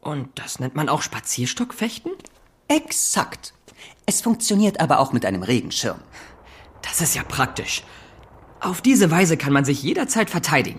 Und das nennt man auch Spazierstockfechten? Exakt. Es funktioniert aber auch mit einem Regenschirm. Das ist ja praktisch. Auf diese Weise kann man sich jederzeit verteidigen.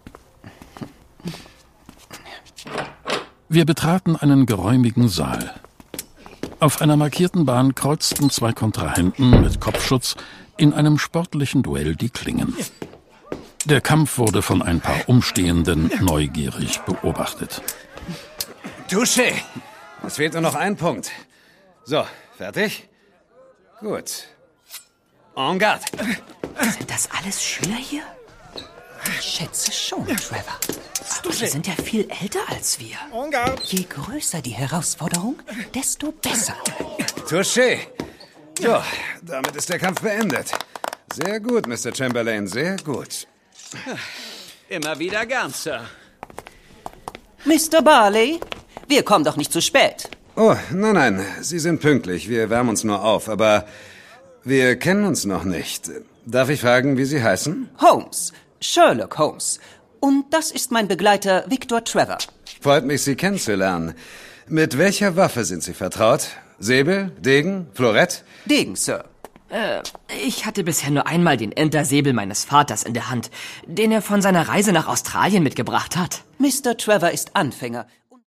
Wir betraten einen geräumigen Saal. Auf einer markierten Bahn kreuzten 2 Kontrahenten mit Kopfschutz in einem sportlichen Duell die Klingen. Der Kampf wurde von ein paar Umstehenden neugierig beobachtet. Touché! Es fehlt nur noch ein Punkt. So, fertig? Gut. En garde. Sind das alles Schüler hier? Ich schätze schon, Trevor. Aber die sind ja viel älter als wir. Je größer die Herausforderung, desto besser. Touché! So, damit ist der Kampf beendet. Sehr gut, Mr. Chamberlain, sehr gut. Immer wieder gern, Sir. Mr. Barley, wir kommen doch nicht zu spät. Oh, nein, Sie sind pünktlich. Wir wärmen uns nur auf, aber wir kennen uns noch nicht. Darf ich fragen, wie Sie heißen? Holmes, Sherlock Holmes. Und das ist mein Begleiter Victor Trevor. Freut mich, Sie kennenzulernen. Mit welcher Waffe sind Sie vertraut? Säbel, Degen, Florett? Degen, Sir. Ich hatte bisher nur einmal den Entersäbel meines Vaters in der Hand, den er von seiner Reise nach Australien mitgebracht hat. Mr. Trevor ist Anfänger